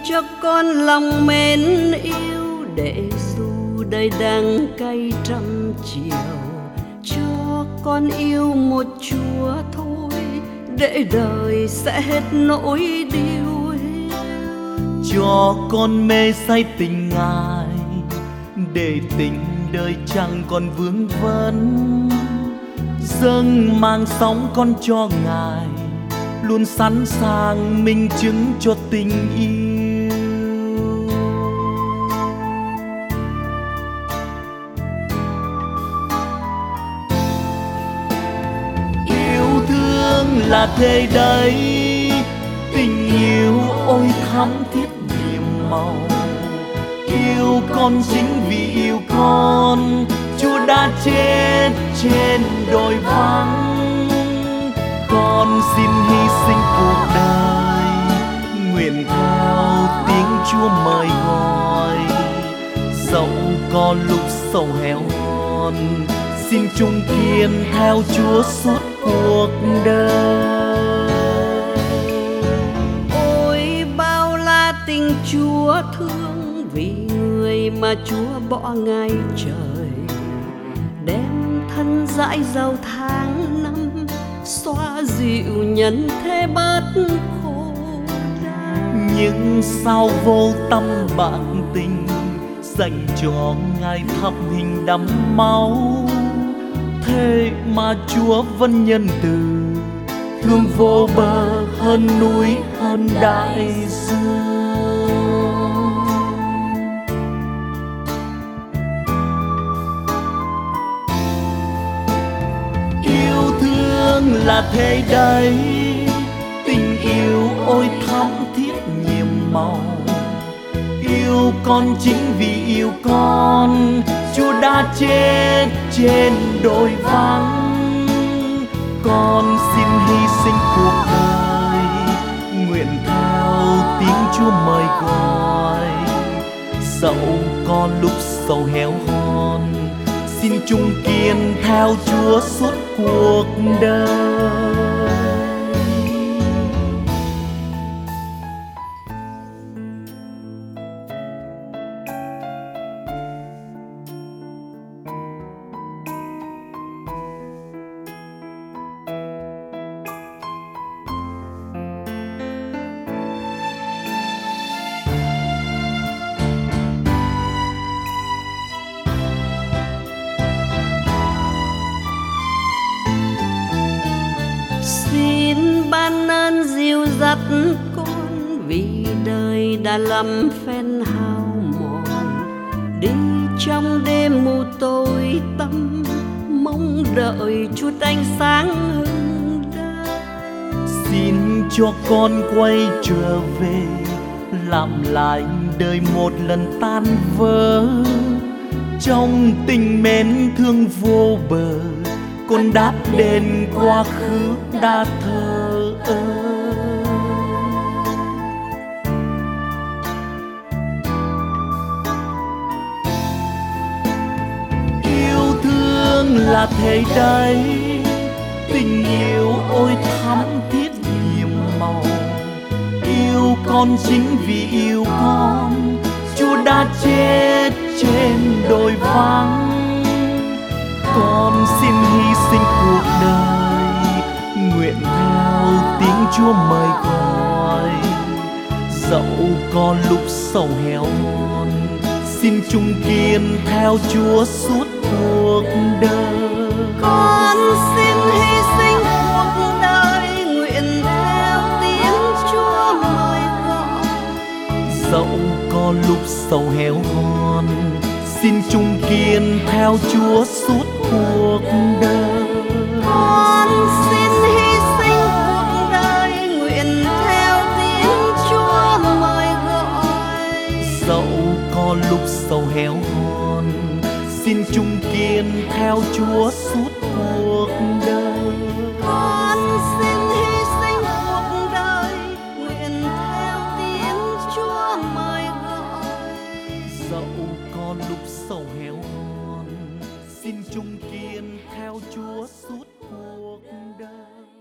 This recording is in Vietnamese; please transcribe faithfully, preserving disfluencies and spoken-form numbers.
cho con lòng mến yêu, để dù đời đắng cay trăm chiều, cho con yêu một Chúa thôi, để đời sẽ hết nỗi điêu hiu. Cho con mê say tình Ngài, để tình đời chẳng còn vương vấn. Dâng mang sóng con cho Ngài, luôn sẵn sàng minh chứng cho tình yêu. Yêu thương là thế đấy, tình yêu ôi thắm thiết nhiệm màu. Yêu con chính vì yêu con, Chúa đã chết trên đồi vắng. Con xin hy sinh cuộc đời, nguyện theo tiếng Chúa mời gọi. Dẫu có lúc sầu héo hon, xin chung kiên theo Chúa suốt cuộc đời. Ôi bao la tình Chúa thương, vì người mà Chúa bỏ ngay trời, đem thân dãi dầu tháng năm, xoa dịu nhân thế bớt khổ đau. Nhưng sao vô tâm bạc tình, dành cho Ngài thắp hình đẫm máu. Thế mà Chúa vẫn nhân từ, thương vô bờ hơn núi hơn đại dương. Yêu thương là thế đấy, tình yêu ôi thắm thiết nhiệm màu. Yêu con chính vì yêu con, Chúa đã chết trên đồi vắng. Con xin hy sinh cuộc đời, nguyện theo tiếng Chúa mời gọi. Dẫu có lúc sầu héo hon, xin chung kiên theo Chúa suốt cuộc đời. Xin ban ơn dìu dắt con, vì đời đã lắm phen hao mòn. Đi trong đêm mù tối tăm, mong đợi chút ánh sáng hừng đông. Xin cho con quay trở về, làm lại đời một lần tan vỡ. Trong tình mến thương vô bờ, con đáp đền quá khứ đã thờ ơ. Yêu thương là thế đấy, tình yêu ôi thắm thiết nhiệm màu. Yêu con chính vì yêu con, Chúa đã chết trên đồi vắng. Con xin hy sinh cuộc đời, nguyện theo tiếng Chúa mời gọi. Dẫu có lúc sầu héo hon, xin chung kiên theo Chúa suốt cuộc đời. Con xin hy sinh cuộc đời, nguyện theo tiếng Chúa mời gọi. Dẫu có lúc sầu héo hon, xin chung kiên theo Chúa suốt cuộc đời. Con xin hy sinh cuộc đời, nguyện theo tiếng Chúa mời gọi. Dẫu có lúc sầu héo hon, xin chung kiên theo Chúa suốt cuộc đời. Con xin hy sinh cuộc đời, nguyện theo tiếng Chúa mời gọi. Dẫu có lúc sầu héo hon, xin chung kiên theo Chúa suốt cuộc đời.